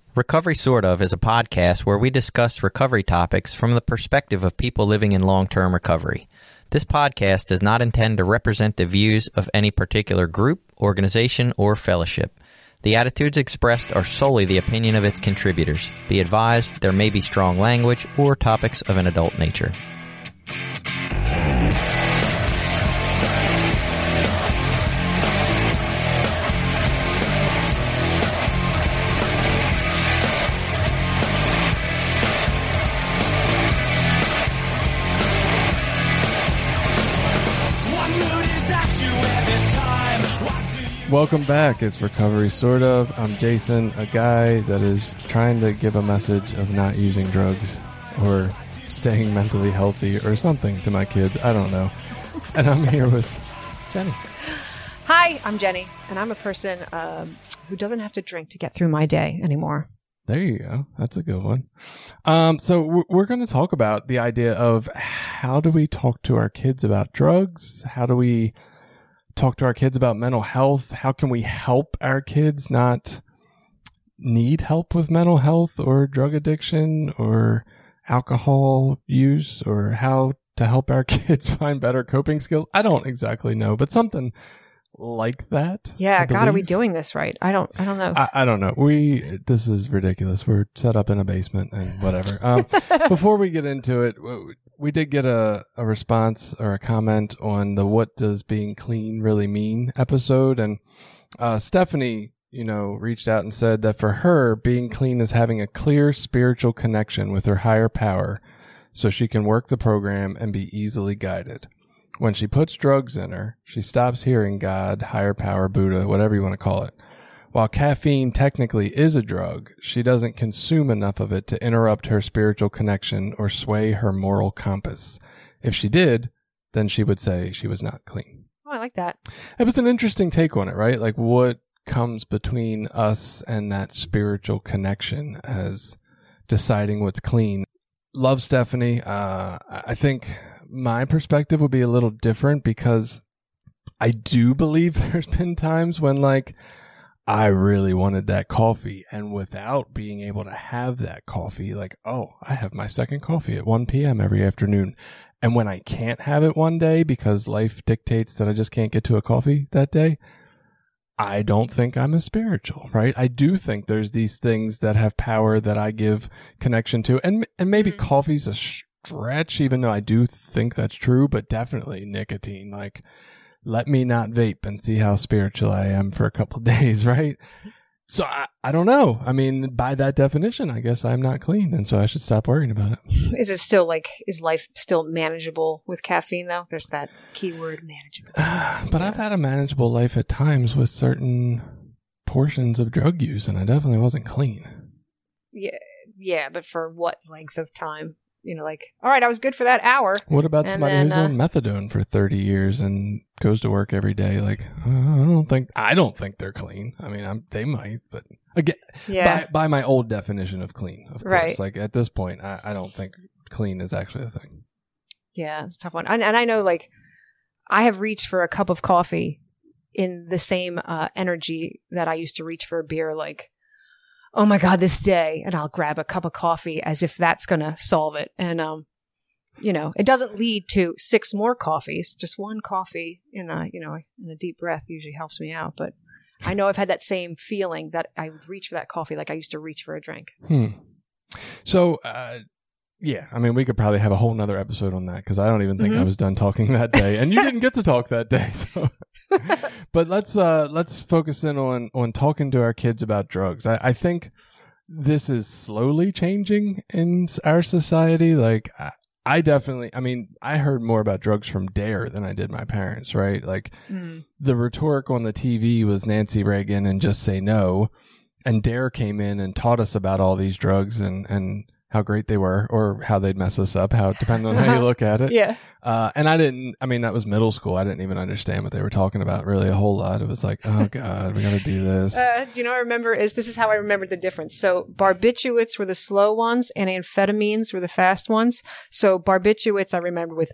Recovery Sort Of is a podcast where we discuss recovery topics from the perspective of people living in long-term recovery. This podcast does not intend to represent the views of any particular group, organization, or fellowship. The attitudes expressed are solely the opinion of its contributors. Be advised, there may be strong language or topics of an adult nature. Welcome back. It's Recovery Sort Of. I'm Jason, a guy that is trying to give a message of not using drugs or staying mentally healthy or something to my kids. I don't know. And I'm here with Jenny. Hi, I'm Jenny, and I'm a person who doesn't have to drink to get through my day anymore. There you go. That's a good one. So we're going to talk about the idea of how do we talk to our kids about drugs? How do we talk to our kids about mental health? How can we help our kids not need help with mental health or drug addiction or alcohol use, or how to help our kids find better coping skills? I don't exactly know, but something like that. Yeah, God, are we doing this right? I don't know. I don't know. This is ridiculous. We're set up in a basement and whatever. Before we get into it, we did get a response or a comment on the "What Does Being Clean Really Mean" episode, and Stephanie, reached out and said that for her, being clean is having a clear spiritual connection with her higher power, so she can work the program and be easily guided. When she puts drugs in her, she stops hearing God, higher power, Buddha, whatever you want to call it. While caffeine technically is a drug, she doesn't consume enough of it to interrupt her spiritual connection or sway her moral compass. If she did, then she would say she was not clean. Oh, I like that. It was an interesting take on it, right? Like, what comes between us and that spiritual connection as deciding what's clean? Love Stephanie. I think my perspective would be a little different, because I do believe there's been times when, like, I really wanted that coffee, and without being able to have that coffee, like, oh, I have my second coffee at 1 p.m. every afternoon. And when I can't have it one day because life dictates that I just can't get to a coffee that day, I don't think I'm as spiritual, right? I do think there's these things that have power that I give connection to. And maybe coffee's a stretch, even though I do think that's true, but definitely nicotine. Like, let me not vape and see how spiritual I am for a couple of days, right? So I don't know. I mean, by that definition, I guess I'm not clean, and so I should stop worrying about it. Is it still is life still manageable with caffeine, though? There's that keyword, manageable. But I've had a manageable life at times with certain portions of drug use, and I definitely wasn't clean. Yeah, but for what length of time? All right, I was good for that hour. What about somebody who's on methadone for 30 years and goes to work every day? Like, I don't think they're clean. I mean, they might, but again, by my old definition of clean, of course. Right. Like, at this point, I don't think clean is actually a thing. Yeah, it's a tough one. And I know, like, I have reached for a cup of coffee in the same energy that I used to reach for a beer, like, oh my God, this day, and I'll grab a cup of coffee as if that's going to solve it. And, it doesn't lead to 6 more coffees. Just one coffee in a deep breath usually helps me out. But I know I've had that same feeling that I would reach for that coffee like I used to reach for a drink. So, yeah, I mean, we could probably have a whole nother episode on that, because I don't even think I was done talking that day, and you didn't get to talk that day. So. But let's focus in on talking to our kids about drugs. I think this is slowly changing in our society. Like, I heard more about drugs from DARE than I did my parents, right? Like, the rhetoric on the TV was Nancy Reagan and just say no. And DARE came in and taught us about all these drugs and how great they were, or how they'd mess us up, depending on how you look at it. Yeah. And that was middle school. I didn't even understand what they were talking about really a whole lot. It was like, oh God, we got to do this. Do you know what I remember this is how I remembered the difference. So barbiturates were the slow ones and amphetamines were the fast ones. So barbiturates I remember with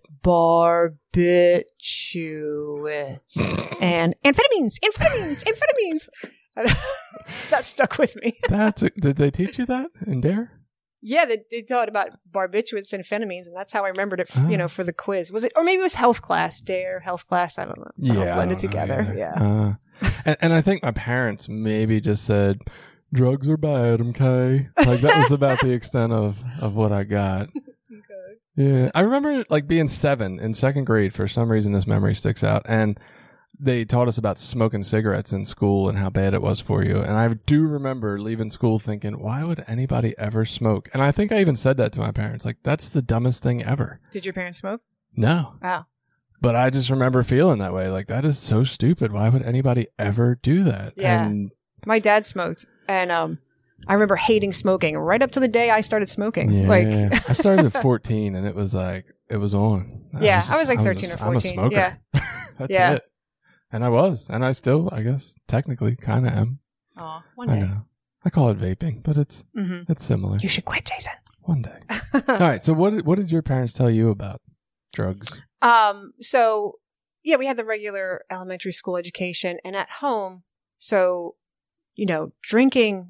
barbiturates and amphetamines. That stuck with me. Did they teach you that in DARE? Yeah, they taught about barbiturates and amphetamines, and that's how I remembered it. For the quiz. Was it, or maybe it was health class, DARE, health class. I don't know. Yeah, blended together. Yeah. And I think my parents maybe just said, drugs are bad, okay? Like that was about the extent of what I got. Okay. Yeah. I remember like being 7 in second grade. For some reason, this memory sticks out. And they taught us about smoking cigarettes in school and how bad it was for you. And I do remember leaving school thinking, why would anybody ever smoke? And I think I even said that to my parents. Like, that's the dumbest thing ever. Did your parents smoke? No. Oh. But I just remember feeling that way. Like, that is so stupid. Why would anybody ever do that? Yeah. And my dad smoked. And I remember hating smoking right up to the day I started smoking. yeah, Like I started at 14 and it was on. I was like 13 or 14. I'm a smoker. Yeah. That's Yeah. it. And I was. And I still, I guess, technically kind of am. Oh, one I day. know. I call it vaping, but it's similar. You should quit, Jason. One day. All right. So what did your parents tell you about drugs? So yeah, we had the regular elementary school education, and at home, so, drinking.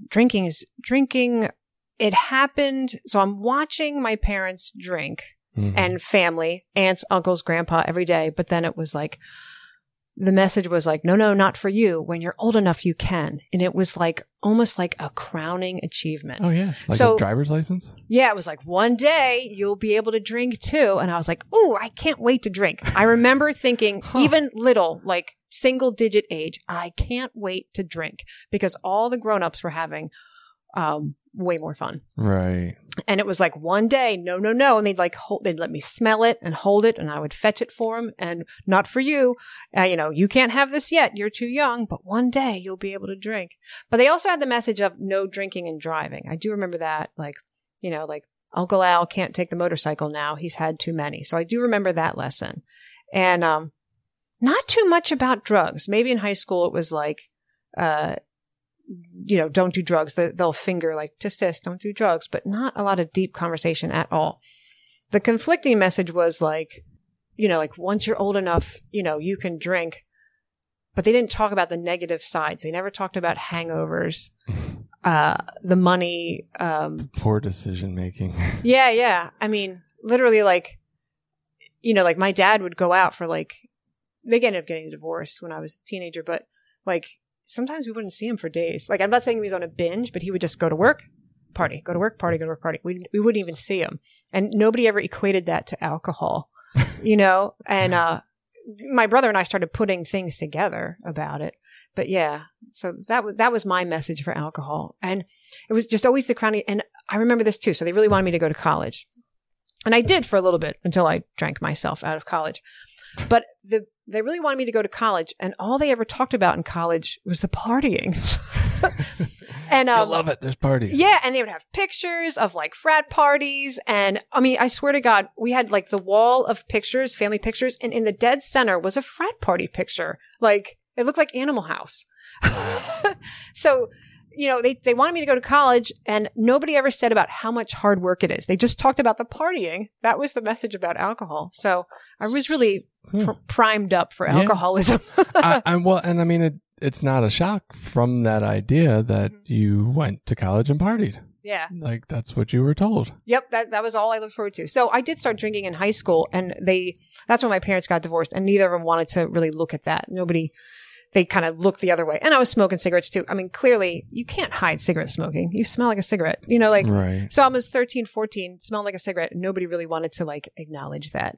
It happened. So I'm watching my parents drink and family, aunts, uncles, grandpa every day. But then it was like, the message was like, no, not for you. When you're old enough, you can. And it was like almost like a crowning achievement. Oh, yeah. Like So- a driver's license? Yeah, it was like, one day you'll be able to drink too. And I was like, ooh, I can't wait to drink. I remember thinking, even little, like single digit age, I can't wait to drink because all the grown-ups were having way more fun. Right. And it was like one day, no. And they'd they'd let me smell it and hold it, and I would fetch it for them. And not for you. You can't have this yet. You're too young, but one day you'll be able to drink. But they also had the message of no drinking and driving. I do remember that. Like Uncle Al can't take the motorcycle now. He's had too many. So I do remember that lesson. And not too much about drugs. Maybe in high school it was like, don't do drugs. They'll finger like, just this, don't do drugs, but not a lot of deep conversation at all. The conflicting message was like, once you're old enough, you can drink, but they didn't talk about the negative sides. They never talked about hangovers, the money. Poor decision making. Yeah. I mean, literally like my dad would go out for like, they ended up getting a divorce when I was a teenager, but like, sometimes we wouldn't see him for days. Like, I'm not saying he was on a binge, but he would just go to work, party, go to work, party, go to work, party. We wouldn't even see him. And nobody ever equated that to alcohol, And my brother and I started putting things together about it. But yeah, so that was my message for alcohol. And it was just always the crowning. And I remember this too. So they really wanted me to go to college. And I did for a little bit until I drank myself out of college. But they really wanted me to go to college, and all they ever talked about in college was the partying. And You'll love it. There's parties. Yeah, and they would have pictures of like frat parties, and I mean, I swear to God, we had like the wall of pictures, family pictures, and in the dead center was a frat party picture. Like it looked like Animal House. So, they wanted me to go to college, and nobody ever said about how much hard work it is. They just talked about the partying. That was the message about alcohol. So I was really primed up for alcoholism. It's not a shock from that idea that you went to college and partied. Yeah. Like that's what you were told. Yep. That was all I looked forward to. So I did start drinking in high school, and that's when my parents got divorced, and neither of them wanted to really look at that. They kind of looked the other way. And I was smoking cigarettes too. I mean, clearly you can't hide cigarette smoking. You smell like a cigarette, Right. So I was 13, 14, smelled like a cigarette. And nobody really wanted to like acknowledge that,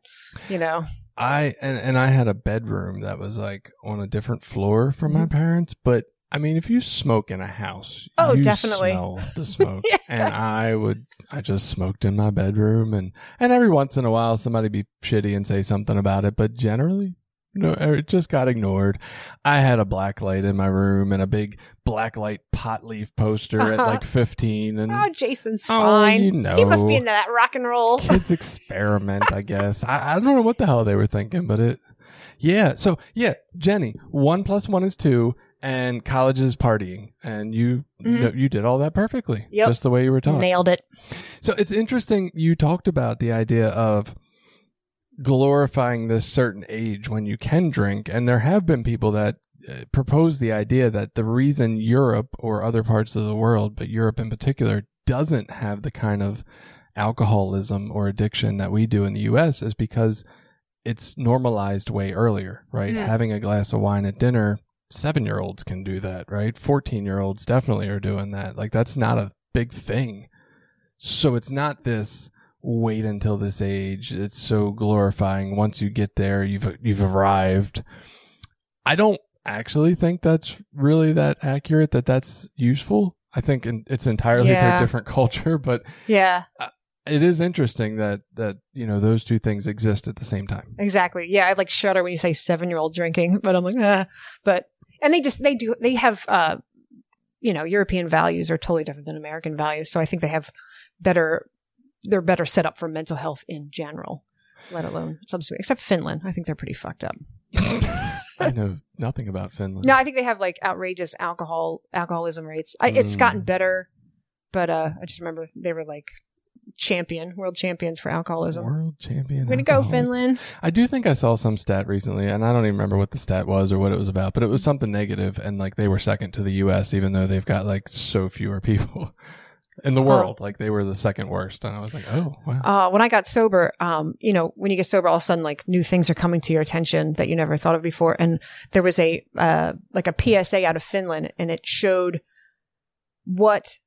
I had a bedroom that was like on a different floor from my parents, but I mean, if you smoke in a house, you definitely smell the smoke. Yeah. And I just smoked in my bedroom, and every once in a while somebody be shitty and say something about it, but generally, no, it just got ignored. I had a black light in my room and a big black light pot leaf poster at like 15. And Jason's fine. He must be into that rock and roll. Kids experiment, I guess. I don't know what the hell they were thinking, but So Jenny, 1 + 1 is 2, and college is partying, and you did all that perfectly. Yep. Just the way you were taught. Nailed it. So it's interesting. You talked about the idea of glorifying this certain age when you can drink, and there have been people that proposed the idea that the reason Europe or other parts of the world, but Europe in particular, doesn't have the kind of alcoholism or addiction that we do in the US is because it's normalized way earlier, right? Having a glass of wine at dinner, 7-year-olds can do that, right? 14-year-olds definitely are doing that. Like, that's not a big thing. So it's not this wait until this age. It's so glorifying. Once you get there, you've arrived. I don't actually think that's really that accurate, that's useful. I think it's entirely their different culture, but it is interesting that those two things exist at the same time. Exactly. Yeah, I like shudder when you say 7-year-old drinking, but I'm like, but and they have European values are totally different than American values, so I think they're better set up for mental health in general, let alone substance, except Finland. I think they're pretty fucked up. I know nothing about Finland. No, I think they have like outrageous alcoholism rates. It's gotten better, but I just remember they were like world champions for alcoholism. World champion. We're going to go, Finland. I do think I saw some stat recently, and I don't even remember what the stat was or what it was about, but it was something negative, and like they were second to the US, even though they've got like so fewer people in the world. Like they were the second worst. And I was like, oh, wow. When I got sober, when you get sober, all of a sudden like new things are coming to your attention that you never thought of before. And there was a PSA out of Finland, and it showed what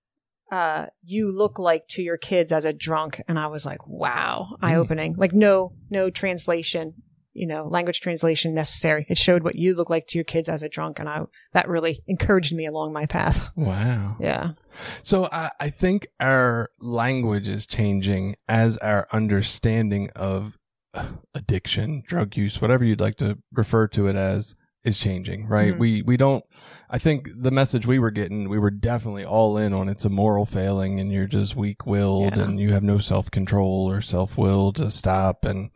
you look like to your kids as a drunk. And I was like, wow, eye-opening. Like no translation, language translation necessary. It showed what you look like to your kids as a drunk. And that really encouraged me along my path. Wow. Yeah. So I think our language is changing as our understanding of addiction, drug use, whatever you'd like to refer to it as, is changing, right? Mm-hmm. We don't, I think the message we were getting, we were definitely all in on it's a moral failing and you're just weak-willed and you have no self-control or self-will to stop, and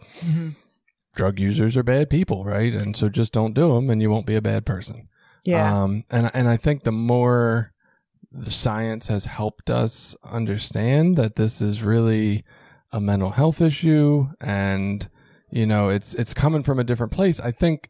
drug users are bad people, right? And so just don't do them and you won't be a bad person. Yeah. And I think the more the science has helped us understand that this is really a mental health issue and, it's coming from a different place, I think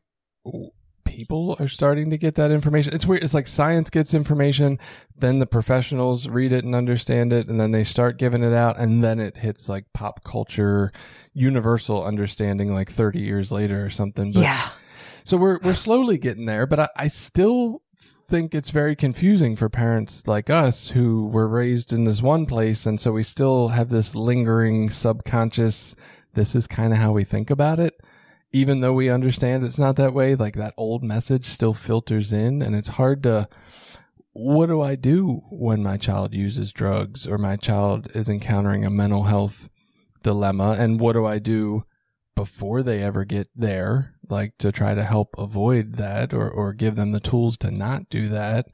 people are starting to get that information. It's weird. It's like science gets information, then the professionals read it and understand it, and then they start giving it out, and then it hits like pop culture, universal understanding like 30 years later or something. But, so we're slowly getting there, but I still think it's very confusing for parents like us who were raised in this one place, and so we still have this lingering subconscious, this is kind of how we think about it. Even though we understand it's not that way, like that old message still filters in, and it's hard to, what do I do when my child uses drugs or my child is encountering a mental health dilemma? And what do I do before they ever get there, like to try to help avoid that or give them the tools to not do that?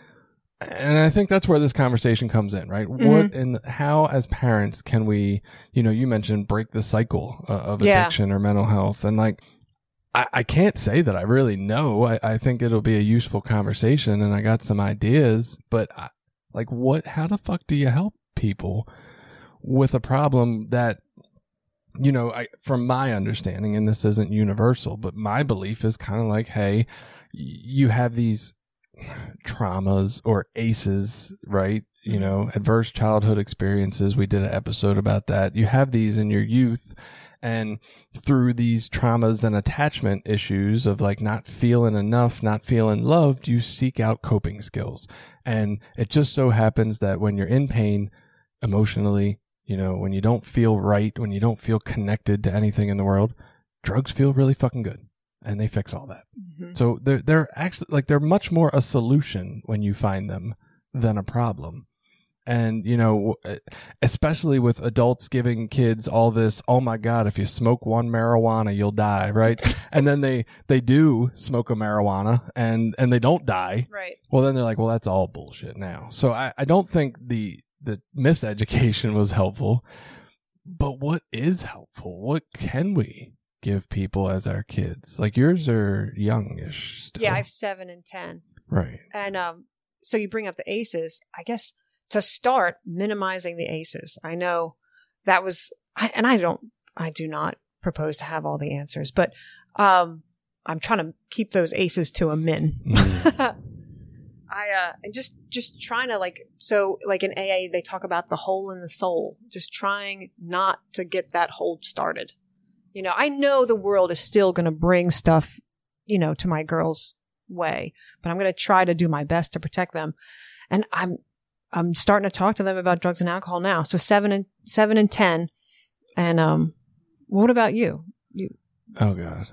And I think that's where this conversation comes in, right? Mm-hmm. What and how, as parents, can we, you mentioned break the cycle of addiction or mental health. And like, I can't say that I really know. I think it'll be a useful conversation and I got some ideas, but how the fuck do you help people with a problem that, from my understanding, and this isn't universal, but my belief is kind of like, hey, you have these traumas or ACEs, right? Adverse childhood experiences. We did an episode about that. You have these in your youth, and through these traumas and attachment issues of like not feeling enough, not feeling loved, you seek out coping skills. And it just so happens that when you're in pain emotionally, when you don't feel right, when you don't feel connected to anything in the world, drugs feel really fucking good. And they fix all that. Mm-hmm. So they're actually like, they're much more a solution when you find them than a problem. And, especially with adults giving kids all this, oh my God, if you smoke one marijuana, you'll die. Right. And then they do smoke a marijuana and they don't die. Right. Well, then they're like, well, that's all bullshit now. So I don't think the miseducation was helpful, but what is helpful? What can we give people as our kids? Like yours are youngish still. Yeah, I have 7 and 10. Right. And so you bring up the ACEs. I guess to start minimizing the ACEs. I know that was, I do not propose to have all the answers, but I'm trying to keep those aces to a min. And just trying to so in AA, they talk about the hole in the soul, just trying not to get that hole started. I know the world is still going to bring stuff, to my girls' way, but I'm going to try to do my best to protect them. And I'm starting to talk to them about drugs and alcohol now. So 7 and 10. And, what about you? Oh God.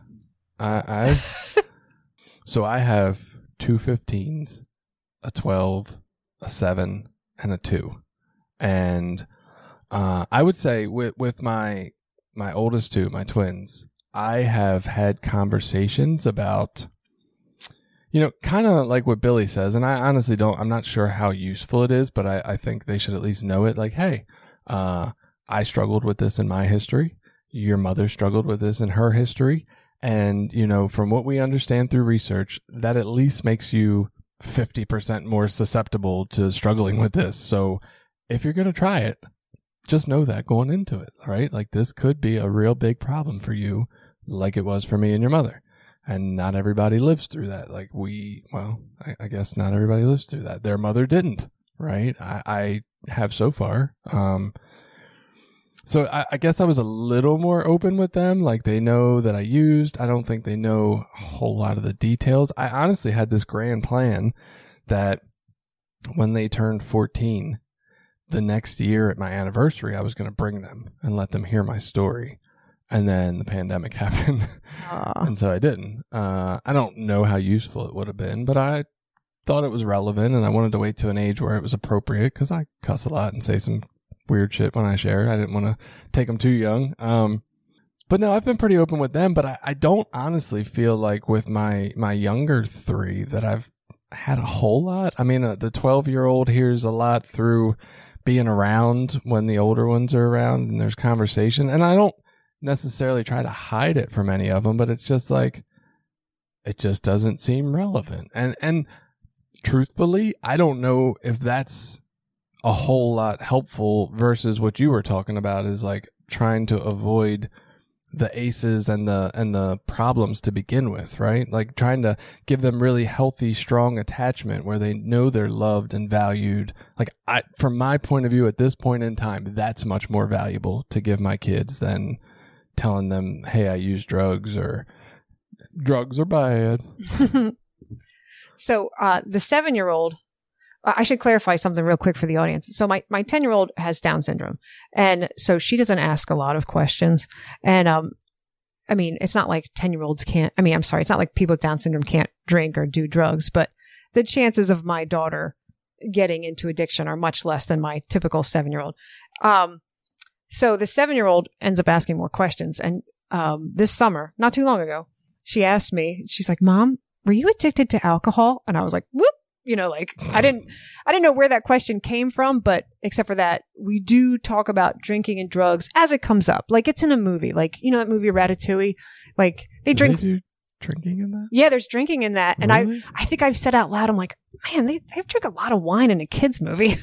So I have 2 15s, a 12, a 7, and a 2. And I would say with my oldest two, my twins, I have had conversations about, kind of like what Billy says. And I honestly I'm not sure how useful it is, but I think they should at least know it. Like, hey, I struggled with this in my history. Your mother struggled with this in her history. And, from what we understand through research, that at least makes you 50% more susceptible to struggling with this. So if you're going to try it, just know that going into it, right? Like, this could be a real big problem for you, like it was for me and your mother. And not everybody lives through that. Like I guess not everybody lives through that. Their mother didn't, right? I have so far. So I guess I was a little more open with them. Like, they know that I used. I don't think they know a whole lot of the details. I honestly had this grand plan that when they turned 14, the next year at my anniversary, I was going to bring them and let them hear my story. And then the pandemic happened. And so I didn't. I don't know how useful it would have been, but I thought it was relevant, and I wanted to wait to an age where it was appropriate, because I cuss a lot and say some weird shit when I share. I didn't want to take them too young. But no, I've been pretty open with them, but I don't honestly feel like with my younger three that I've had a whole lot. I mean, the 12-year-old hears a lot through being around when the older ones are around, and there's conversation. And I don't necessarily try to hide it from any of them, but it's just like, it just doesn't seem relevant. And truthfully, I don't know if that's a whole lot helpful versus what you were talking about, is like trying to avoid the aces and the problems to begin with, right? Like, trying to give them really healthy, strong attachment where they know they're loved and valued. Like, from my point of view at this point in time, that's much more valuable to give my kids than telling them, hey, I use drugs, or drugs are bad. So the 7-year-old, I should clarify something real quick for the audience. So my 10-year-old has Down syndrome. And so she doesn't ask a lot of questions. And, I mean, it's not like 10-year-olds can't, it's not like people with Down syndrome can't drink or do drugs, but the chances of my daughter getting into addiction are much less than my typical 7-year-old. So the 7-year-old ends up asking more questions. And, this summer, not too long ago, she asked me, she's like, Mom, were you addicted to alcohol? And I was like, whoop. I didn't know where that question came from, but except for that, we do talk about drinking and drugs as it comes up. Like, it's in a movie, like, that movie Ratatouille, like they drink. They do drinking in that? Yeah, there's drinking in that. Really? And I think I've said out loud, I'm like, man, they drink a lot of wine in a kid's movie.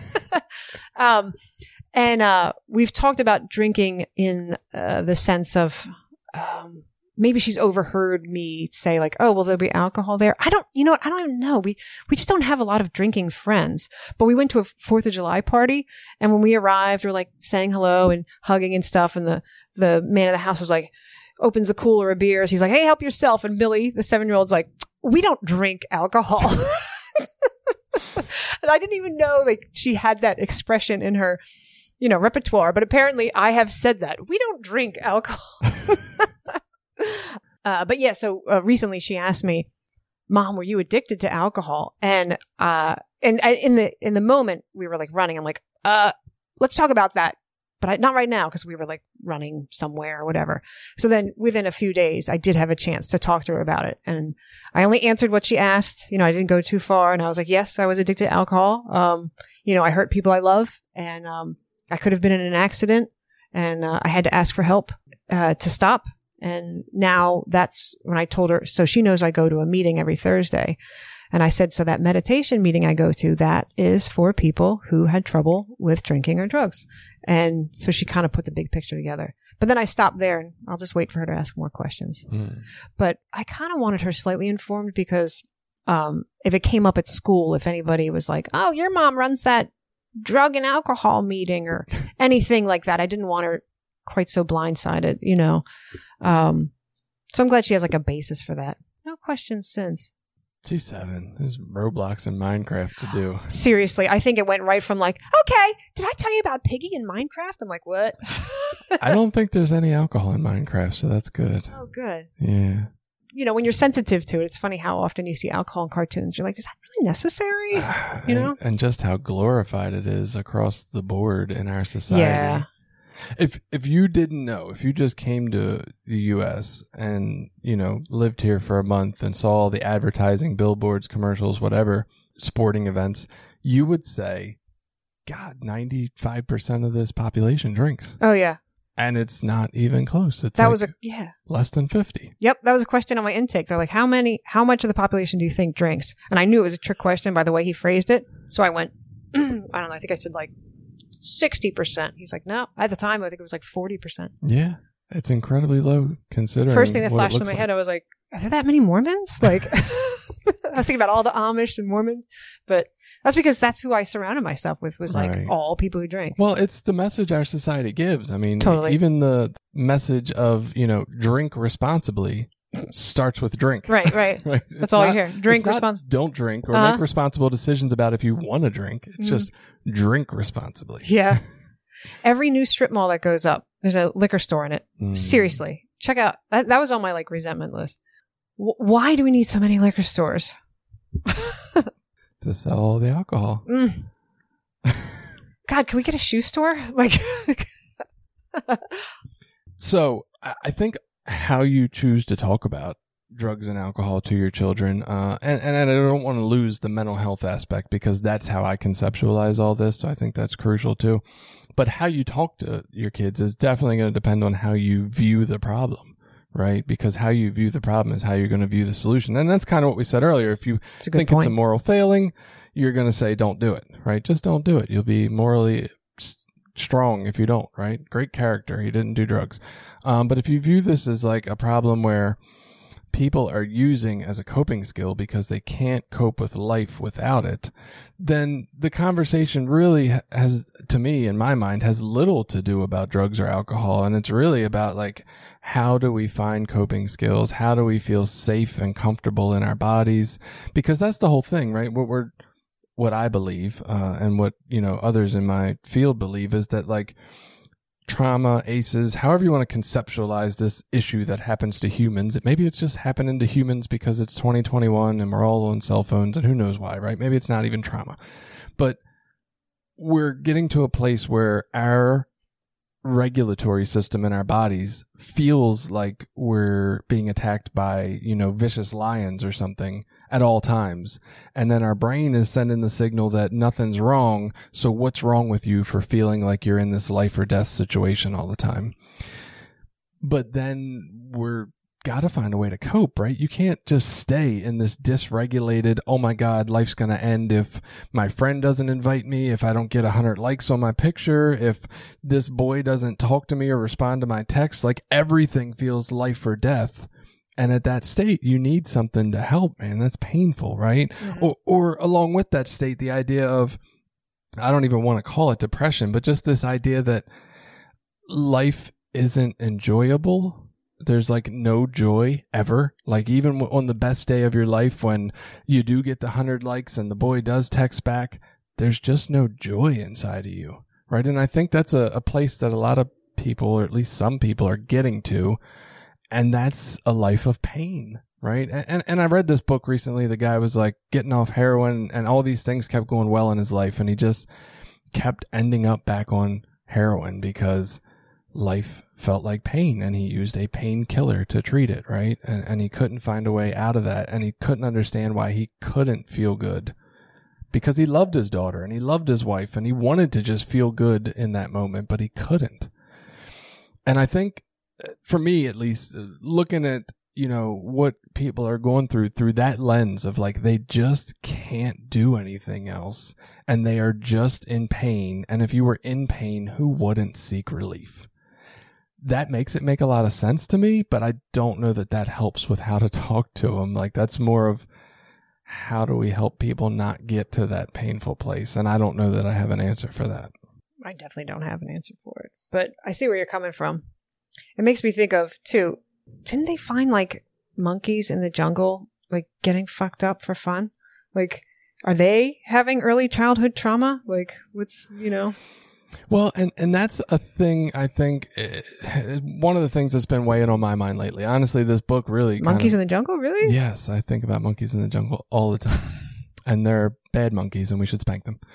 And we've talked about drinking in the sense of, maybe she's overheard me say like, oh, will there be alcohol there? I don't even know. We just don't have a lot of drinking friends, but we went to a 4th of July party. And when we arrived, we're like saying hello and hugging and stuff. And the man of the house was like, opens the cooler of beers. He's like, hey, help yourself. And Billy, the 7-year-old's like, we don't drink alcohol. And I didn't even know like she had that expression in her, repertoire, but apparently I have said that we don't drink alcohol. But yeah, so recently she asked me, Mom, were you addicted to alcohol? And in the moment we were like running, I'm like, let's talk about that. But not right now, because we were like running somewhere or whatever. So then within a few days, I did have a chance to talk to her about it. And I only answered what she asked. I didn't go too far. And I was like, yes, I was addicted to alcohol. I hurt people I love. And I could have been in an accident. And I had to ask for help to stop. And now that's when I told her, so she knows I go to a meeting every Thursday. And I said, so that meditation meeting I go to, that is for people who had trouble with drinking or drugs. And so she kind of put the big picture together. But then I stopped there and I'll just wait for her to ask more questions. But I kind of wanted her slightly informed because if it came up at school, if anybody was like, oh, your mom runs that drug and alcohol meeting or anything like that, I didn't want her quite so blindsided, you know. So I'm glad she has like a basis for that. No questions since. She's 7. There's Roblox and Minecraft to do. Seriously, I think it went right from like, okay, did I tell you about Piggy in Minecraft? I'm like, what? I don't think there's any alcohol in Minecraft, so that's good. Oh, good. Yeah. You know, when you're sensitive to it, it's funny how often you see alcohol in cartoons. You're like, is that really necessary? You know? And just how glorified it is across the board in our society. Yeah. If you didn't know, if you just came to the U.S. and, you know, lived here for a month and saw all the advertising, billboards, commercials, whatever, sporting events, you would say, God, 95% of this population drinks. Oh, yeah. And it's not even close. It's That like was less than 50. Yep, that was a question on my intake. They're like, how much of the population do you think drinks? And I knew it was a trick question by the way he phrased it. So I went, I don't know, I think I said like 60%. He's like, no. At the time, I think it was like 40%. Yeah. It's incredibly low considering. First thing that what flashed it in my looks head, I was like, are there that many Mormons? Like, I was thinking about all the Amish and Mormons. But that's because that's who I surrounded myself with, was like Right. all people who drink. Well, it's the message our society gives. I mean, Totally. even the message of, you know, drink responsibly starts with drink. Right. Right. That's It's all not- you hear. Drink it's not responsibly. Don't drink or Uh-huh. make responsible decisions about if you want to drink. It's just drink responsibly. Yeah. Every new strip mall that goes up, there's a liquor store in it. Mm. Seriously. Check out. That was on my like resentment list. Why do we need so many liquor stores? To sell all the alcohol. Mm. God, can we get a shoe store? Like, So I think how you choose to talk about drugs and alcohol to your children, and I don't want to lose the mental health aspect because that's how I conceptualize all this. So I think that's crucial too. But how you talk to your kids is definitely going to depend on how you view the problem, right? Because how you view the problem is how you're going to view the solution. And that's kind of what we said earlier. If you it's a good think point. it's a moral failing, you're going to say, don't do it, right? Just don't do it. You'll be morally strong if you don't, right? Great character. He didn't do drugs. But if you view this as like a problem where people are using as a coping skill because they can't cope with life without it, then the conversation really has, to me, in my mind, has little to do about drugs or alcohol. And it's really about like, how do we find coping skills? How do we feel safe and comfortable in our bodies? Because that's the whole thing, right? What I believe, and what, you know, others in my field believe is that like trauma, ACEs, however you want to conceptualize this issue that happens to humans, maybe it's just happening to humans because it's 2021 and we're all on cell phones and who knows why, right? Maybe it's not even trauma, but we're getting to a place where our regulatory system in our bodies feels like we're being attacked by, you know, vicious lions or something at all times. And then our brain is sending the signal that nothing's wrong. So what's wrong with you for feeling like you're in this life or death situation all the time? But then we're got to find a way to cope, right? You can't just stay in this dysregulated, oh my God, life's going to end if my friend doesn't invite me, if I don't get 100 likes on my picture, if this boy doesn't talk to me or respond to my text. Like everything feels life or death. And at that state, you need something to help, man. That's painful, right? Mm-hmm. Or along with that state, the idea of, I don't even want to call it depression, but just this idea that life isn't enjoyable. There's like no joy ever. Like even on the best day of your life, when you do get the 100 likes and the boy does text back, there's just no joy inside of you, right? And I think that's a place that a lot of people, or at least some people, are getting to. And that's a life of pain, right? And I read this book recently. The guy was like getting off heroin and all these things kept going well in his life. And he just kept ending up back on heroin because life felt like pain and he used a painkiller to treat it, right? And he couldn't find a way out of that. And he couldn't understand why he couldn't feel good, because he loved his daughter and he loved his wife and he wanted to just feel good in that moment, but he couldn't. And I think, for me at least, looking at, you know, what people are going through that lens of like, they just can't do anything else and they are just in pain. And if you were in pain, who wouldn't seek relief? that makes it make a lot of sense to me, but I don't know that that helps with how to talk to them. Like, that's more of how do we help people not get to that painful place? And I don't know that I have an answer for that. I definitely don't have an answer for it, but I see where you're coming from. It makes me think of, too, didn't they find like monkeys in the jungle, like getting fucked up for fun? Like, are they having early childhood trauma? Like, what's, you know? Well, and that's a thing, I think, one of the things that's been weighing on my mind lately. Honestly, this book really Monkeys in the jungle, really? Yes, I think about monkeys in the jungle all the time. And they're bad monkeys and we should spank them.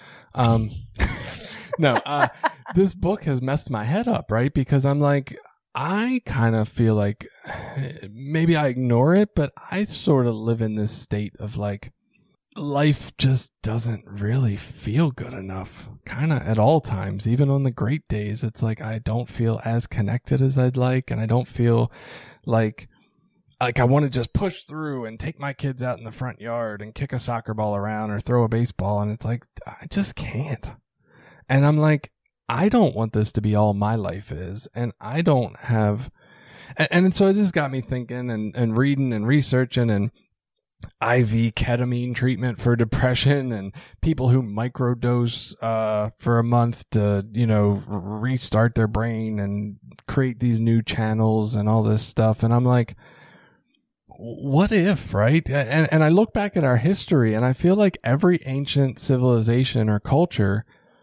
This book has messed my head up, right? Because I'm like, I kind of feel like maybe I ignore it, but I sort of live in this state of like, life just doesn't really feel good enough, kind of at all times. Even on the great days, it's like I don't feel as connected as I'd like, and I don't feel like I want to just push through and take my kids out in the front yard and kick a soccer ball around or throw a baseball, and it's like I just can't. And I'm like, I don't want this to be all my life is, and I don't have, and so it just got me thinking and reading and researching and IV ketamine treatment for depression and people who microdose for a month to, you know, restart their brain and create these new channels and all this stuff. And I'm like, what if, right? And I look back at our history and I feel like every ancient civilization or culture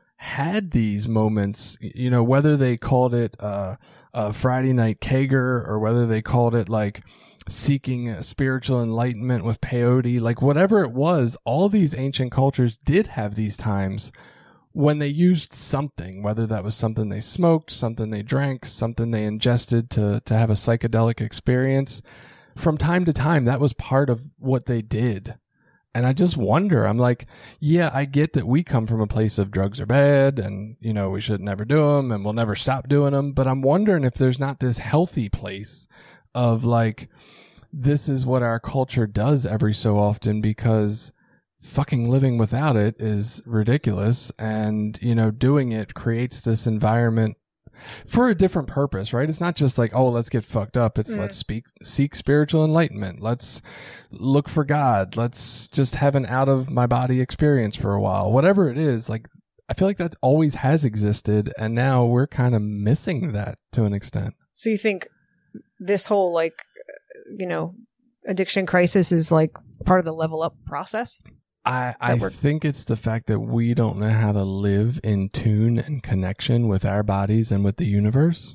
had these moments, you know, whether they called it a Friday night kegger or whether they called it like seeking spiritual enlightenment with peyote, like whatever it was, all these ancient cultures did have these times when they used something, whether that was something they smoked, something they drank, something they ingested to have a psychedelic experience. From time to time, that was part of what they did. And I just wonder, I'm like, yeah, I get that we come from a place of drugs are bad and, you know, we should never do them and we'll never stop doing them. But I'm wondering if there's not this healthy place of like, this is what our culture does every so often because fucking living without it is ridiculous. And, you know, doing it creates this environment for a different purpose, right? It's not just like, oh, let's get fucked up. It's let's seek spiritual enlightenment. Let's look for God. Let's just have an out of my body experience for a while. Whatever it is, like, I feel like that always has existed. And now we're kind of missing that to an extent. So you think this whole like, you know, addiction crisis is like part of the level up process? I think it's the fact that we don't know how to live in tune and connection with our bodies and with the universe.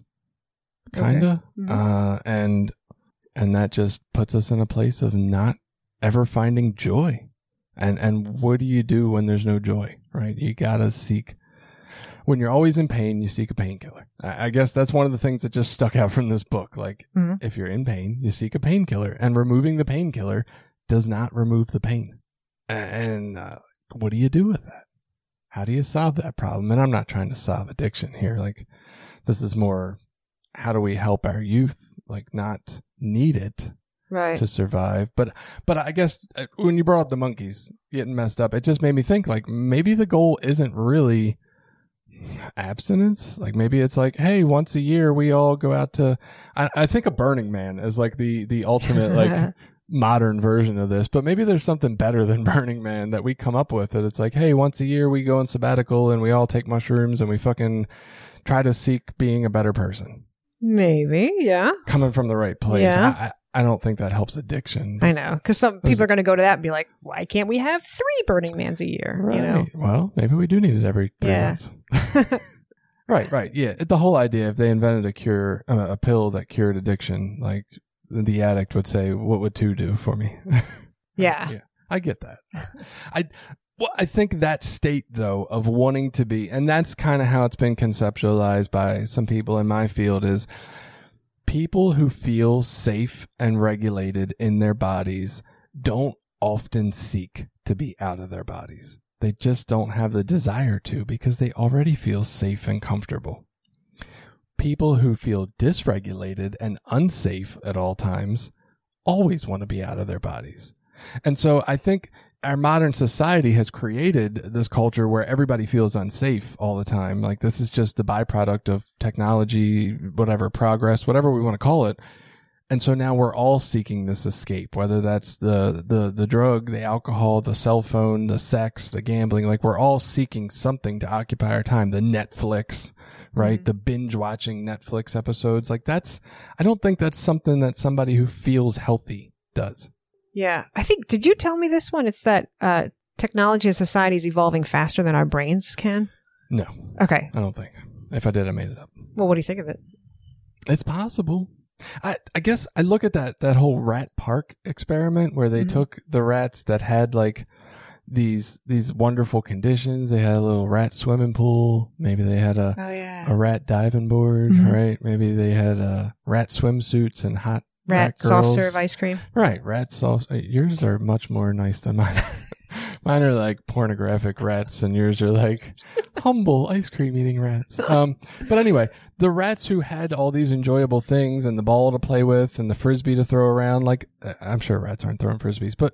Kind of. Okay. Mm-hmm. And that just puts us in a place of not ever finding joy. And what do you do when there's no joy, right? You gotta seek. When you're always in pain, you seek a painkiller. I guess that's one of the things that just stuck out from this book. Like, if you're in pain, you seek a painkiller. And removing the painkiller does not remove the pain. And what do you do with that? How do you solve that problem? And I'm not trying to solve addiction here. Like, this is more, how do we help our youth, like, not need it to survive? But I guess when you brought up the monkeys getting messed up, it just made me think, like, maybe the goal isn't really abstinence. Like, maybe it's like, hey, once a year we all go out to, I think of Burning Man as like the ultimate like modern version of this, but maybe there's something better than Burning Man that we come up with, that it's like, hey, once a year we go on sabbatical and we all take mushrooms and we fucking try to seek being a better person. Maybe, yeah. Coming from the right place. Yeah. I don't think that helps addiction. I know, because some people are going to go to that and be like, why can't we have 3 Burning Mans a year? Right. You know? Well, maybe we do need it every 3 months. Right. Yeah. The whole idea, if they invented a pill that cured addiction, like, the addict would say, what would 2 do for me? Yeah. I get that. I think that state, though, of wanting to be, and that's kind of how it's been conceptualized by some people in my field, is people who feel safe and regulated in their bodies don't often seek to be out of their bodies. They just don't have the desire to, because they already feel safe and comfortable. People who feel dysregulated and unsafe at all times always want to be out of their bodies. And so I think our modern society has created this culture where everybody feels unsafe all the time. Like this is just the byproduct of technology, whatever, progress, whatever we want to call it. And so now we're all seeking this escape, whether that's the drug, the alcohol, the cell phone, the sex, the gambling. Like we're all seeking something to occupy our time. The Netflix, right? Mm-hmm. The binge watching Netflix episodes. Like I don't think that's something that somebody who feels healthy does. Yeah. I think, did you tell me this one? It's that technology and society is evolving faster than our brains can? No. Okay. I don't think. If I did, I made it up. Well, what do you think of it? It's possible. I guess I look at that whole rat park experiment where they took the rats that had like these wonderful conditions. They had a little rat swimming pool. Maybe they had a rat diving board, right? Maybe they had rat swimsuits and hot rat girls. Soft serve ice cream. Right. Rat soft. Yours are much more nice than mine. Mine are like pornographic rats and yours are like humble ice cream eating rats. But anyway, the rats who had all these enjoyable things and the ball to play with and the frisbee to throw around, like I'm sure rats aren't throwing frisbees, but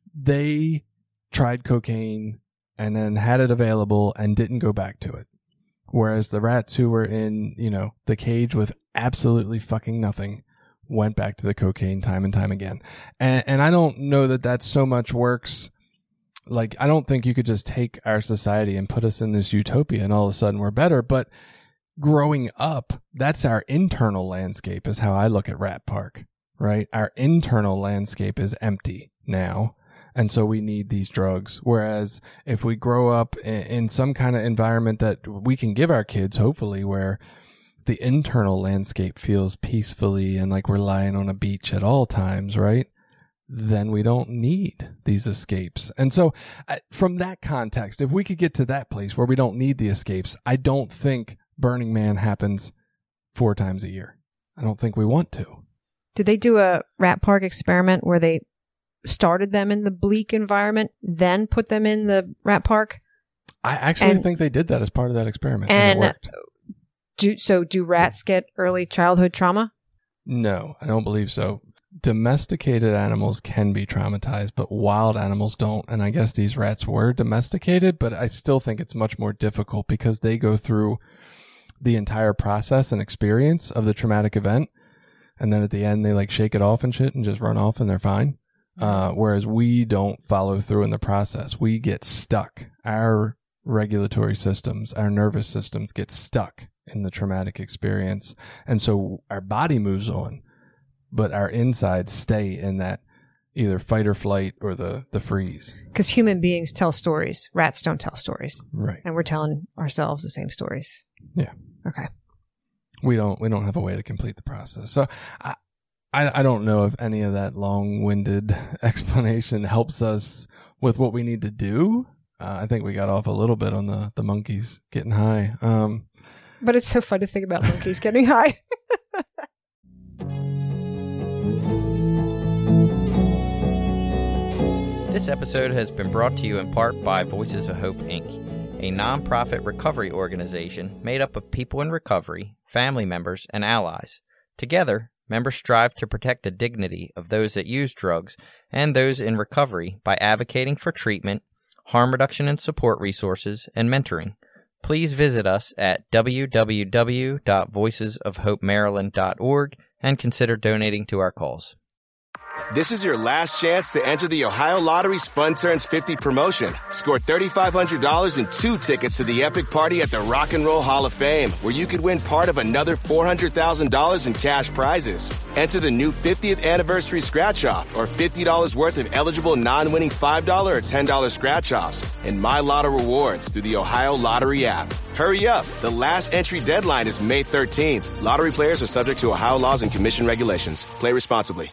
they tried cocaine and then had it available and didn't go back to it. Whereas the rats who were in, the cage with absolutely fucking nothing went back to the cocaine time and time again. And I don't know that so much works. Like, I don't think you could just take our society and put us in this utopia and all of a sudden we're better. But growing up, that's our internal landscape is how I look at Rat Park, right? Our internal landscape is empty now. And so we need these drugs. Whereas if we grow up in some kind of environment that we can give our kids, hopefully, where the internal landscape feels peacefully and like we're lying on a beach at all times, right? Then we don't need these escapes. And so from that context, if we could get to that place where we don't need the escapes, I don't think Burning Man happens 4 times a year. I don't think we want to. Did they do a Rat Park experiment where they started them in the bleak environment, then put them in the Rat Park? I actually think they did that as part of that experiment. And it worked. Do rats get early childhood trauma? No, I don't believe so. Domesticated animals can be traumatized, but wild animals don't. And I guess these rats were domesticated, but I still think it's much more difficult because they go through the entire process and experience of the traumatic event. And then at the end, they like shake it off and shit and just run off and they're fine. Whereas we don't follow through in the process. We get stuck. Our regulatory systems, our nervous systems get stuck in the traumatic experience. And so our body moves on, but our insides stay in that either fight or flight or the freeze. Because human beings tell stories. Rats don't tell stories. Right. And we're telling ourselves the same stories. Yeah. Okay. We don't have a way to complete the process. So I don't know if any of that long-winded explanation helps us with what we need to do. I think we got off a little bit on the monkeys getting high. But it's so fun to think about monkeys getting high. This episode has been brought to you in part by Voices of Hope, Inc., a nonprofit recovery organization made up of people in recovery, family members, and allies. Together, members strive to protect the dignity of those that use drugs and those in recovery by advocating for treatment, harm reduction and support resources, and mentoring. Please visit us at www.voicesofhopemaryland.org and consider donating to our cause. This is your last chance to enter the Ohio Lottery's Fun Turns 50 promotion. Score $3,500 and 2 tickets to the epic party at the Rock and Roll Hall of Fame, where you could win part of another $400,000 in cash prizes. Enter the new 50th anniversary scratch-off or $50 worth of eligible non-winning $5 or $10 scratch-offs and My Lotto rewards through the Ohio Lottery app. Hurry up. The last entry deadline is May 13th. Lottery players are subject to Ohio laws and commission regulations. Play responsibly.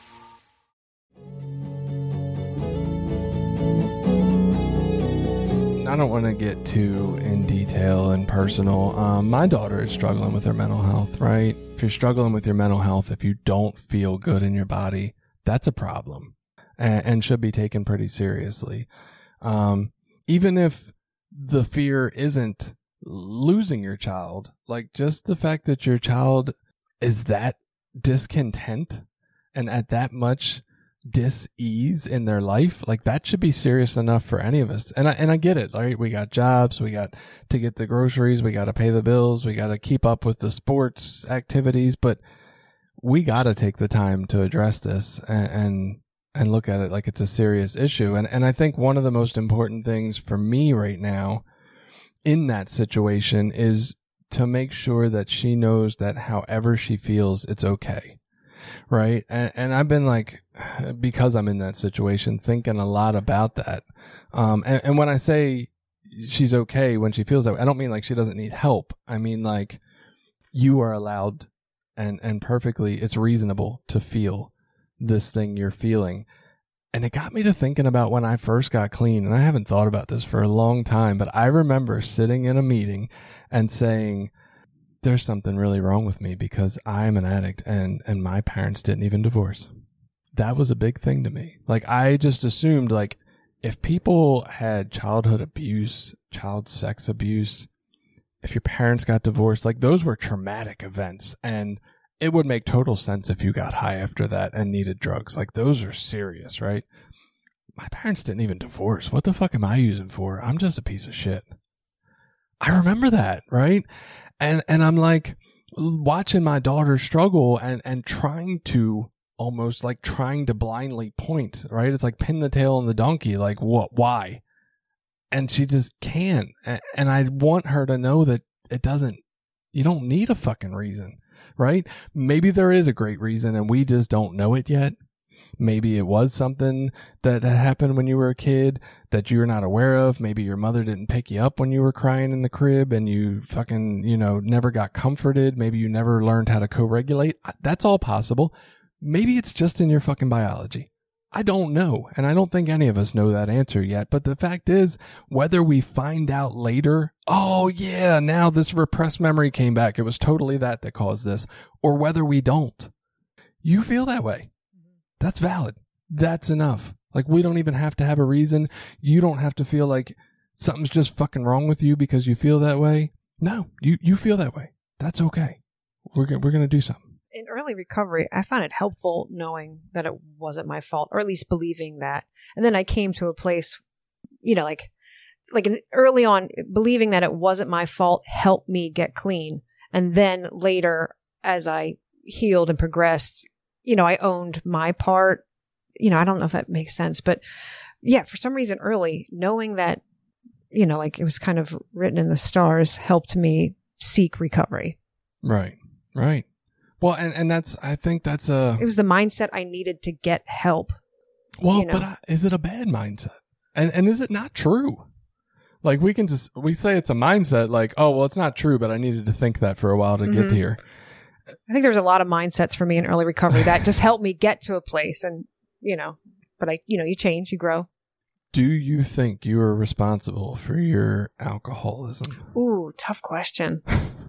I don't want to get too in detail and personal. My daughter is struggling with her mental health, right? If you're struggling with your mental health, if you don't feel good in your body, that's a problem and should be taken pretty seriously. Even if the fear isn't losing your child, like just the fact that your child is that discontent and at that much dis-ease in their life, like that should be serious enough for any of us. And I get it, right? We got jobs, we got to get the groceries, we got to pay the bills, we got to keep up with the sports activities, but we got to take the time to address this and look at it like it's a serious issue. And I think one of the most important things for me right now in that situation is to make sure that she knows that however she feels, it's okay. Right. And I've been like, because I'm in that situation, thinking a lot about that. And when I say she's okay when she feels that way, I don't mean like she doesn't need help. I mean, like, you are allowed and perfectly, it's reasonable to feel this thing you're feeling. And it got me to thinking about when I first got clean, and I haven't thought about this for a long time, but I remember sitting in a meeting and saying, there's something really wrong with me because I'm an addict and my parents didn't even divorce. That was a big thing to me. Like, I just assumed, like, if people had childhood abuse, child sex abuse, if your parents got divorced, like, those were traumatic events, and it would make total sense if you got high after that and needed drugs. Like, those are serious, right? My parents didn't even divorce. What the fuck am I using for? I'm just a piece of shit. I remember that, right? And I'm like watching my daughter struggle and trying to almost like trying to blindly point, right? It's like pin the tail on the donkey. Like, what? Why? And she just can't. And I want her to know that you don't need a fucking reason, right? Maybe there is a great reason and we just don't know it yet. Maybe it was something that had happened when you were a kid that you're not aware of. Maybe your mother didn't pick you up when you were crying in the crib and you fucking, never got comforted. Maybe you never learned how to co-regulate. That's all possible. Maybe it's just in your fucking biology. I don't know. And I don't think any of us know that answer yet. But the fact is, whether we find out later, oh yeah, now this repressed memory came back, it was totally that caused this, or whether we don't, you feel that way. That's valid. That's enough. Like, we don't even have to have a reason. You don't have to feel like something's just fucking wrong with you because you feel that way. No, you feel that way. That's okay. We're going to do something. In early recovery, I found it helpful knowing that it wasn't my fault, or at least believing that. And then I came to a place, early on, believing that it wasn't my fault helped me get clean. And then later, as I healed and progressed, I owned my part. I don't know if that makes sense, but yeah, for some reason early, knowing that, it was kind of written in the stars helped me seek recovery. Right. Well, and I think that's it was the mindset I needed to get help. Well, but is it a bad mindset? And is it not true? Like, we say it's a mindset, like, oh, well, it's not true, but I needed to think that for a while to get here. I think there was a lot of mindsets for me in early recovery that just helped me get to a place, and, but you change, you grow. Do you think you are responsible for your alcoholism? Ooh, tough question.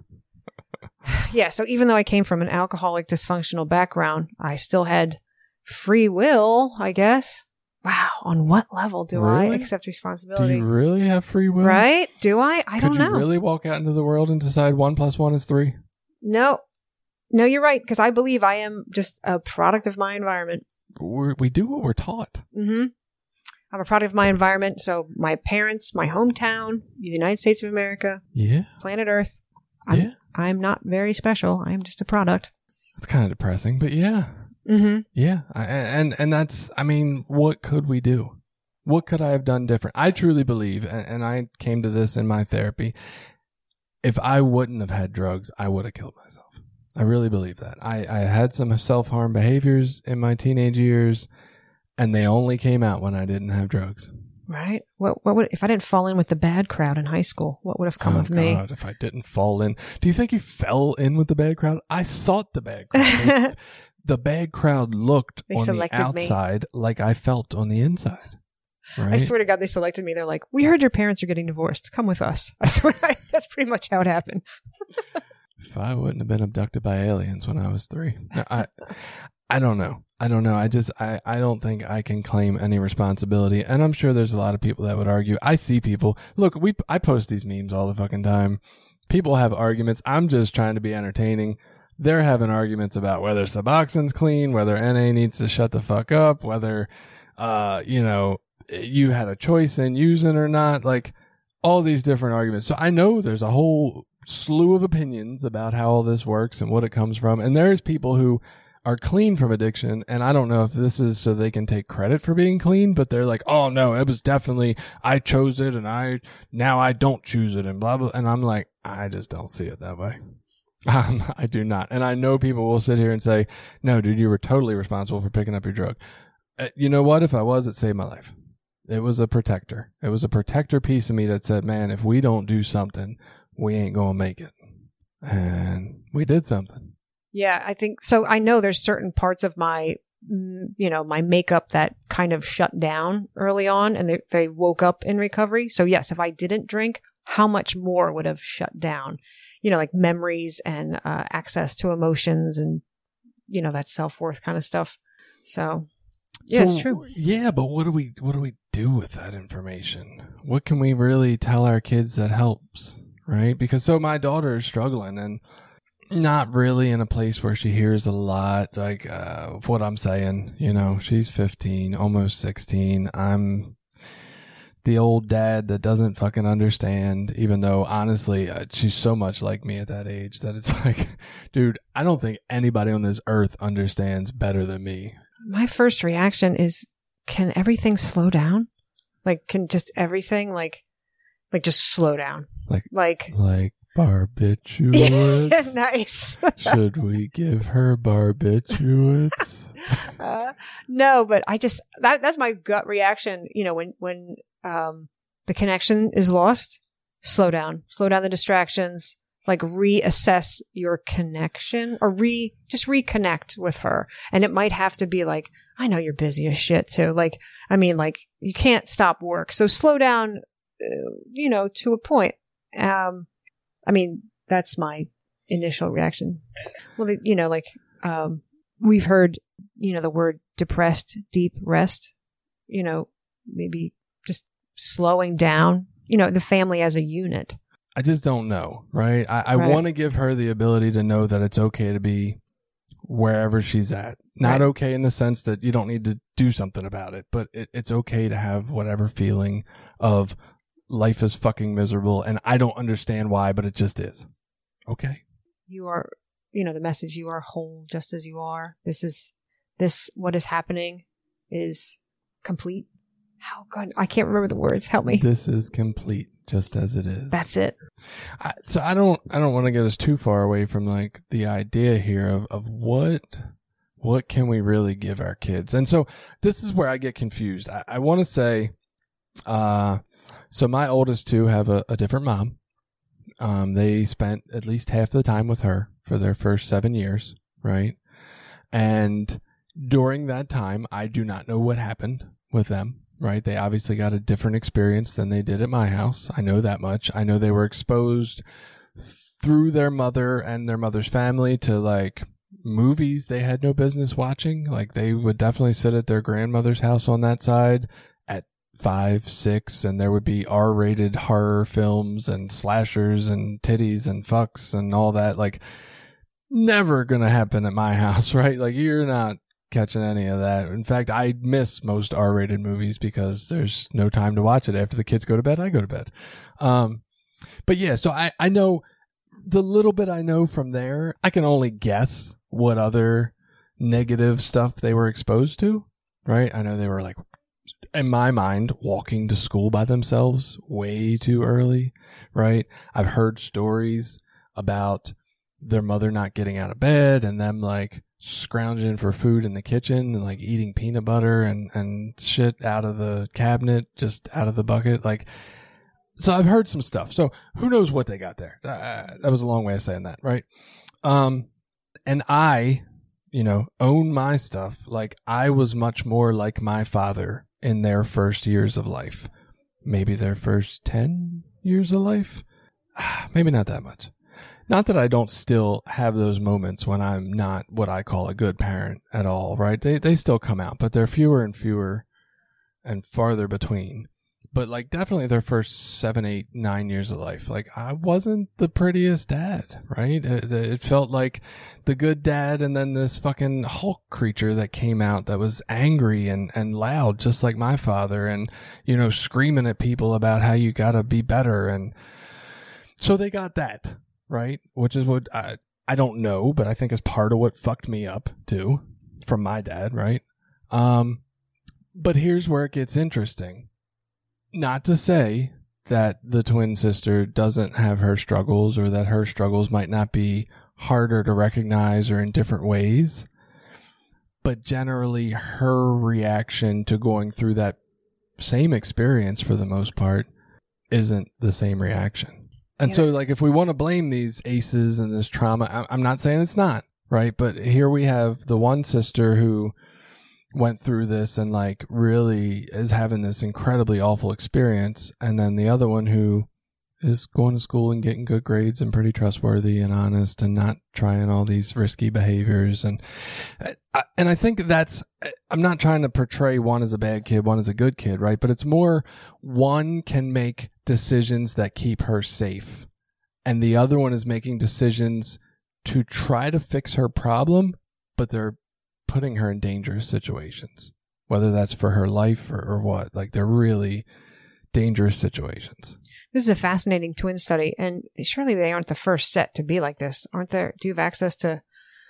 Yeah. So even though I came from an alcoholic dysfunctional background, I still had free will, I guess. Wow. On what level do I accept responsibility? Do you really have free will? Right? Do I? I don't know. Could you really walk out into the world and decide 1 + 1 is 3? No, you're right. Because I believe I am just a product of my environment. We do what we're taught. Mm-hmm. I'm a product of my environment. So my parents, my hometown, the United States of America, planet Earth. I'm not very special. I'm just a product. That's kind of depressing, but yeah. Mm-hmm. Yeah. And that's, what could we do? What could I have done different? I truly believe, and I came to this in my therapy, if I wouldn't have had drugs, I would have killed myself. I really believe that. I had some self-harm behaviors in my teenage years, and they only came out when I didn't have drugs. Right. What would, if I didn't fall in with the bad crowd in high school, what would have come of me? God, if I didn't fall in. Do you think you fell in with the bad crowd? I sought the bad crowd. The bad crowd looked on the outside like I felt on the inside. Right? I swear to God, they selected me. They're like, we heard your parents are getting divorced. Come with us. I swear, that's pretty much how it happened. If I wouldn't have been abducted by aliens when I was 3. I don't know. I don't think I can claim any responsibility. And I'm sure there's a lot of people that would argue. I see people. Look, I post these memes all the fucking time. People have arguments. I'm just trying to be entertaining. they're having arguments about whether Suboxone's clean, whether NA needs to shut the fuck up, whether, you had a choice in using or not, like all these different arguments. So I know there's a whole slew of opinions about how all this works and what it comes from. And there's people who are clean from addiction. And I don't know if this is so they can take credit for being clean, but they're like, oh no, it was definitely, I chose it and now I don't choose it and blah, blah. And I'm like, I just don't see it that way. I do not. And I know people will sit here and say, no, dude, you were totally responsible for picking up your drug. You know what? If I was, it saved my life. It was a protector. It was a protector piece of me that said, man, if we don't do something, we ain't going to make it. And we did something. Yeah, I think so. I know there's certain parts of my, my makeup that kind of shut down early on and they woke up in recovery. So yes, if I didn't drink, how much more would have shut down? Like memories and access to emotions and, that self-worth kind of stuff. So yeah, it's true. Yeah, but what do we do with that information? What can we really tell our kids that helps, right? Because so my daughter is struggling and not really in a place where she hears a lot of what I'm saying. She's 15, almost 16. I'm the old dad that doesn't fucking understand, even though honestly, she's so much like me at that age that it's like, dude, I don't think anybody on this earth understands better than me. My first reaction is, can everything slow down? Like, can just everything just slow down? Like barbiturates. Nice. Should we give her barbiturates? No, but I just, that's my gut reaction. When the connection is lost, slow down the distractions. Like reassess your connection or just reconnect with her. And it might have to be like, I know you're busy as shit too. You can't stop work. So slow down, to a point. That's my initial reaction. Well, we've heard, the word depressed, deep rest, maybe just slowing down, the family as a unit. I just don't know, right? I want to give her the ability to know that it's okay to be wherever she's at. Not okay in the sense that you don't need to do something about it, but it's okay to have whatever feeling of life is fucking miserable and I don't understand why, but it just is. Okay. You are, the message, you are whole just as you are. What is happening is complete. How God, I can't remember the words. Help me. This is complete. Just as it is. That's it. So I don't want to get us too far away from the idea here of what can we really give our kids. And so this is where I get confused. I want to say, so my oldest two have a different mom. They spent at least half the time with her for their first 7 years, right? And during that time, I do not know what happened with them. Right. They obviously got a different experience than they did at my house. I know that much. I know they were exposed through their mother and their mother's family to movies they had no business watching. They would definitely sit at their grandmother's house on that side at 5, 6, and there would be R-rated horror films and slashers and titties and fucks and all that. Never gonna happen at my house, right? You're not catching any of that. In fact, I miss most R-rated movies because there's no time to watch it. After the kids go to bed, I go to bed. But yeah, so I know the little bit I know from there. I can only guess what other negative stuff they were exposed to, right? I know they were in my mind, walking to school by themselves way too early, right? I've heard stories about their mother not getting out of bed and them scrounging for food in the kitchen and eating peanut butter and shit out of the cabinet, just out of the bucket. So I've heard some stuff. So who knows what they got there? That was a long way of saying that, right? And I, own my stuff. I was much more like my father in their first years of life. Maybe their first 10 years of life. Maybe not that much. Not that I don't still have those moments when I'm not what I call a good parent at all, right? They still come out, but they're fewer and fewer and farther between. but like definitely their first 7, 8, 9 years of life. Like I wasn't the prettiest dad, right? It felt like the good dad and then this fucking Hulk creature that came out that was angry and loud, just like my father, and, you know, screaming at people about how you gotta be better. And so they got that, right? Which is what I don't know, but I think is part of what fucked me up too from my dad, right? But here's where it gets interesting. Not to say that the twin sister doesn't have her struggles or that her struggles might not be harder to recognize or in different ways, but generally her reaction to going through that same experience for the most part isn't the same reaction. And so like if we want to blame these aces and this trauma, I'm not saying it's not, right? But here we have the one sister who went through this and like really is having this incredibly awful experience, and then the other one who is going to school and getting good grades and pretty trustworthy and honest and not trying all these risky behaviors. And I think that's, I'm not trying to portray one as a bad kid, one as a good kid, right? But it's more one can make decisions that keep her safe, and the other one is making decisions to try to fix her problem, but they're putting her in dangerous situations, whether that's for her life or what. Like they're really dangerous situations. This is a fascinating twin study, and surely they aren't the first set to be like this, aren't there? Do you have access to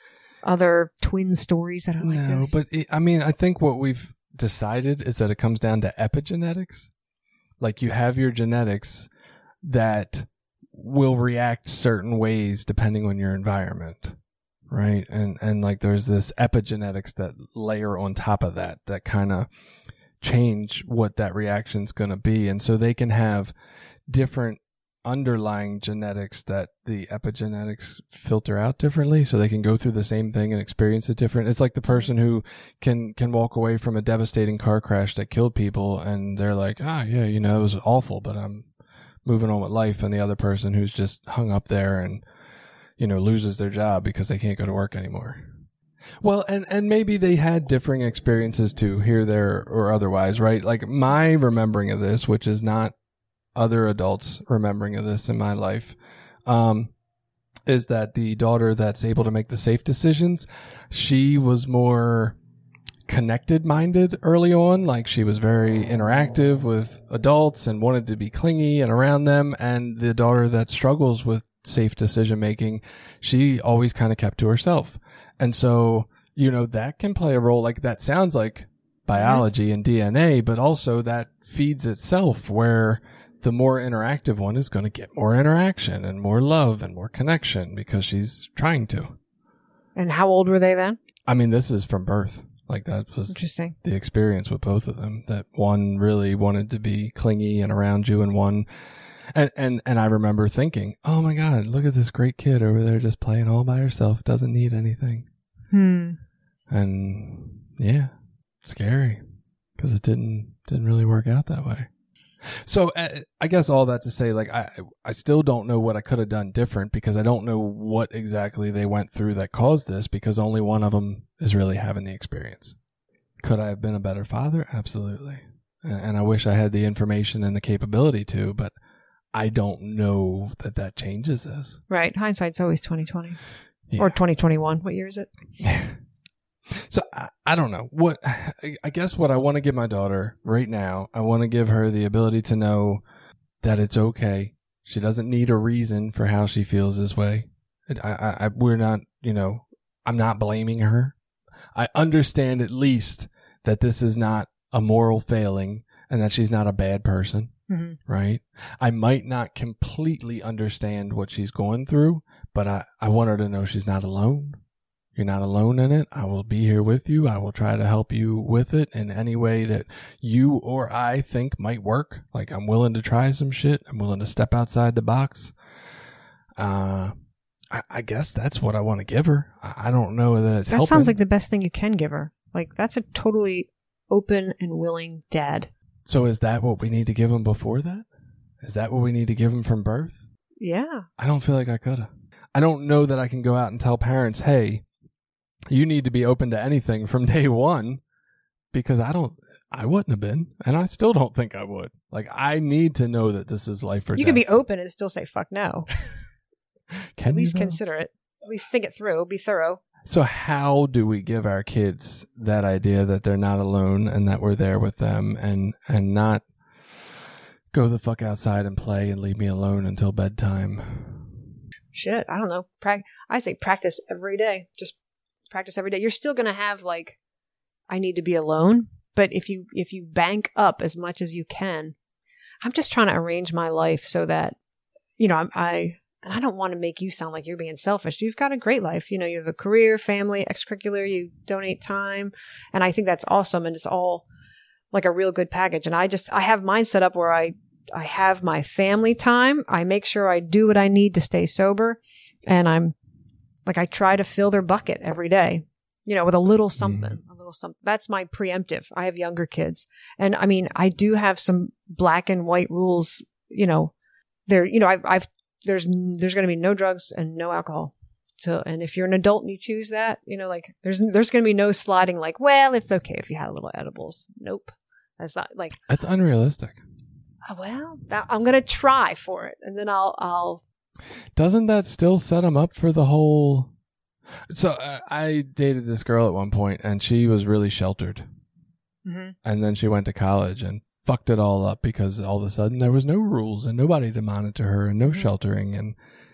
other twin stories that are like this? No, but I think what we've decided is that it comes down to epigenetics. Like you have your genetics that will react certain ways depending on your environment. Right. And like there's this epigenetics that layer on top of that kind of change what that reaction's going to be. And so they can have different underlying genetics that the epigenetics filter out differently. So they can go through the same thing and experience it different. It's like the person who can walk away from a devastating car crash that killed people and they're like, yeah, you know, it was awful, but I'm moving on with life. And the other person who's just hung up there and, you know, loses their job because they can't go to work anymore. Well, and maybe they had differing experiences too, here, there, or otherwise, right? Like my remembering of this, which is not other adults remembering of this in my life, is that the daughter that's able to make the safe decisions, she was more connected minded early on. Like she was very interactive with adults and wanted to be clingy and around them. And the daughter that struggles with safe decision making, she always kind of kept to herself. And so, you know, that can play a role. Like that sounds like biology and DNA, but also that feeds itself, where the more interactive one is going to get more interaction and more love and more connection because she's trying to. And how old were they then? I mean, this is from birth. Like that was interesting. The experience with both of them, that one really wanted to be clingy and around you, and one And I remember thinking, oh my God, look at this great kid over there just playing all by herself. Doesn't need anything. And yeah, scary because it didn't really work out that way. So I guess all that to say, like, I still don't know what I could have done different, because I don't know what exactly they went through that caused this, because only one of them is really having the experience. Could I have been a better father? Absolutely. And I wish I had the information and the capability to, but I don't know that changes this. Right. Hindsight's always 2020 or 2021. What year is it? So I don't know what, I guess what I want to give my daughter right now, I want to give her the ability to know that it's okay. She doesn't need a reason for how she feels this way. We're not, I'm not blaming her. I understand at least that this is not a moral failing and that she's not a bad person. Mm-hmm. Right. I might not completely understand what she's going through, but I want her to know she's not alone. You're not alone in it. I will be here with you. I will try to help you with it in any way that you or I think might work. Like, I'm willing to try some shit. I'm willing to step outside the box. I guess that's what I want to give her. I don't know that it's helping. That sounds like the best thing you can give her. Like, that's a totally open and willing dad. So is that what we need to give him before that? Is that what we need to give him from birth? Yeah. I don't feel like I could have. I don't know that I can go out and tell parents, hey, you need to be open to anything from day one, because I don't I wouldn't have been, and I still don't think I would. Like, I need to know that this is life or death. You can be open and still say fuck no. Can At least you, though? consider it. At least think it through. Be thorough. So how do we give our kids that idea that they're not alone and that we're there with them, and not go the fuck outside and play and leave me alone until bedtime? Shit, I don't know. I say practice every day. Just practice every day. You're still going to have like, I need to be alone. But if you bank up as much as you can, I'm just trying to arrange my life so that, you know, I don't want to make you sound like you're being selfish. You've got a great life. You know, you have a career, family, extracurricular, you donate time. And I think that's awesome. And it's all like a real good package. And I have mine set up where I have my family time. I make sure I do what I need to stay sober. And I try to fill their bucket every day, you know, with a little something, That's my preemptive. I have younger kids. And I mean, I do have some black and white rules, you know, there's going to be no drugs and no alcohol. So, and if you're an adult and you choose that, you know, like there's going to be no sliding like, well, it's okay if you had a little edibles. Nope. That's not like, that's unrealistic. Well, I'm going to try for it. And then I'll. Doesn't that still set them up for the whole? So I dated this girl at one point and she was really sheltered. Mm-hmm. And then she went to college and fucked it all up because all of a sudden there was no rules and nobody to monitor her and no sheltering. And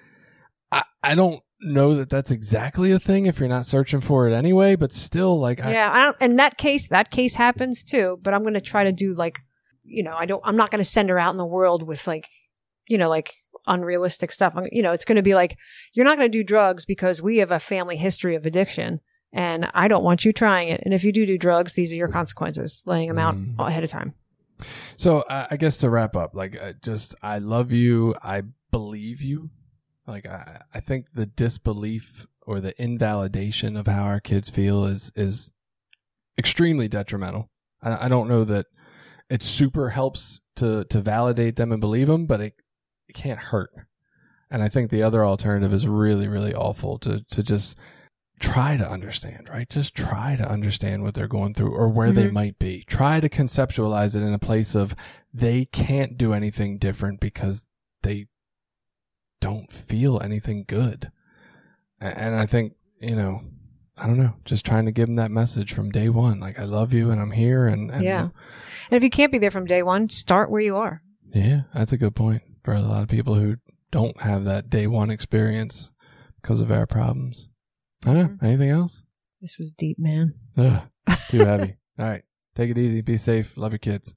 I don't know that that's exactly a thing if you're not searching for it anyway, but still like. In that case happens too, but I'm going to try to do like, you know, I'm not going to send her out in the world with like, you know, like unrealistic stuff. You know, it's going to be like, you're not going to do drugs because we have a family history of addiction and I don't want you trying it. And if you do drugs, these are your consequences, laying them out ahead of time. So I guess to wrap up, like, I love you. I believe you. Like, I think the disbelief or the invalidation of how our kids feel is extremely detrimental. I don't know that it super helps to validate them and believe them, but it can't hurt. And I think the other alternative is really, really awful to just try to understand, right? Just try to understand what they're going through or where they might be. Try to conceptualize it in a place of they can't do anything different because they don't feel anything good. And I think, you know, I don't know, just trying to give them that message from day one. Like, I love you and I'm here. And yeah. And if you can't be there from day one, start where you are. Yeah, that's a good point for a lot of people who don't have that day one experience because of our problems. I don't know. Anything else? This was deep, man. Ugh, too heavy. All right. Take it easy. Be safe. Love your kids.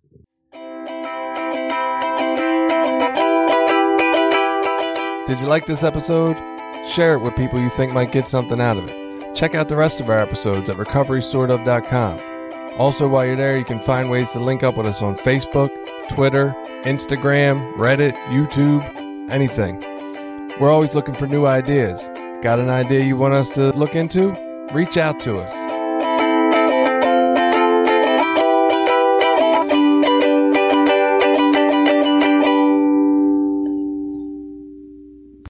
Did you like this episode? Share it with people you think might get something out of it. Check out the rest of our episodes at recoverysortof.com. Also, while you're there, you can find ways to link up with us on Facebook, Twitter, Instagram, Reddit, YouTube, anything. We're always looking for new ideas. Got an idea you want us to look into? Reach out to us.